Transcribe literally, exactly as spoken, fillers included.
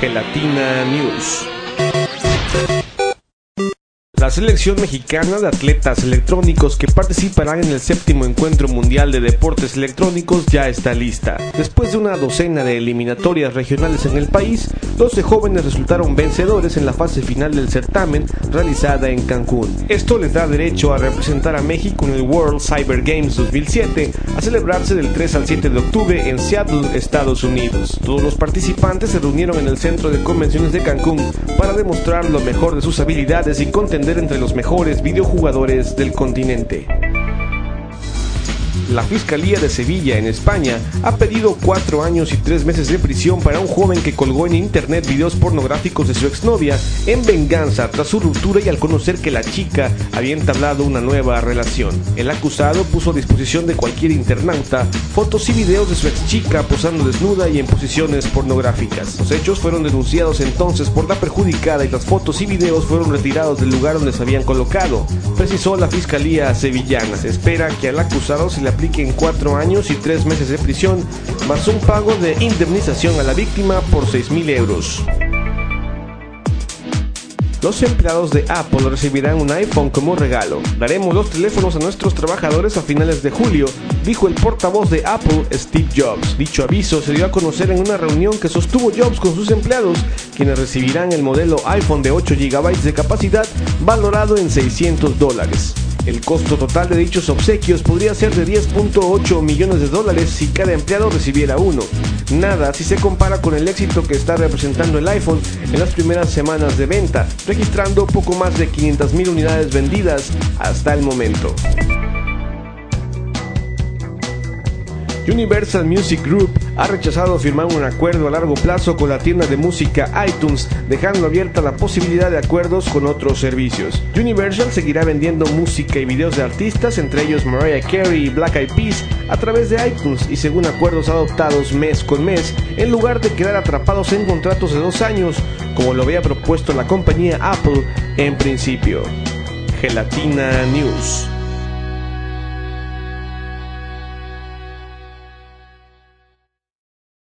Gelatina News. La selección mexicana de atletas electrónicos que participarán en el séptimo encuentro mundial de deportes electrónicos ya está lista. Después de una docena de eliminatorias regionales en el país, doce jóvenes resultaron vencedores en la fase final del certamen realizada en Cancún. Esto les da derecho a representar a México en el World Cyber Games dos mil siete, a celebrarse del tres al siete de octubre en Seattle, Estados Unidos. Todos los participantes se reunieron en el Centro de Convenciones de Cancún para demostrar lo mejor de sus habilidades y contender entre los mejores videojugadores del continente. La Fiscalía de Sevilla, en España, ha pedido cuatro años y tres meses de prisión para un joven que colgó en internet videos pornográficos de su exnovia en venganza tras su ruptura y al conocer que la chica había entablado una nueva relación. El acusado puso a disposición de cualquier internauta fotos y videos de su exchica posando desnuda y en posiciones pornográficas. Los hechos fueron denunciados entonces por la perjudicada y las fotos y videos fueron retirados del lugar donde se habían colocado, precisó la Fiscalía sevillana. Se espera que al acusado se le apliquen cuatro años y tres meses de prisión, más un pago de indemnización a la víctima por seis mil euros. Los empleados de Apple recibirán un iPhone como regalo. Daremos los teléfonos a nuestros trabajadores a finales de julio, dijo el portavoz de Apple, Steve Jobs. Dicho aviso se dio a conocer en una reunión que sostuvo Jobs con sus empleados, quienes recibirán el modelo iPhone de ocho gigabytes de capacidad, valorado en seiscientos dólares. El costo total de dichos obsequios podría ser de diez punto ocho millones de dólares si cada empleado recibiera uno. Nada si se compara con el éxito que está representando el iPhone en las primeras semanas de venta, registrando poco más de quinientas mil unidades vendidas hasta el momento. Universal Music Group ha rechazado firmar un acuerdo a largo plazo con la tienda de música iTunes, dejando abierta la posibilidad de acuerdos con otros servicios. Universal seguirá vendiendo música y videos de artistas, entre ellos Mariah Carey y Black Eyed Peas, a través de iTunes y según acuerdos adoptados mes con mes, en lugar de quedar atrapados en contratos de dos años, como lo había propuesto la compañía Apple en principio. Gelatina News.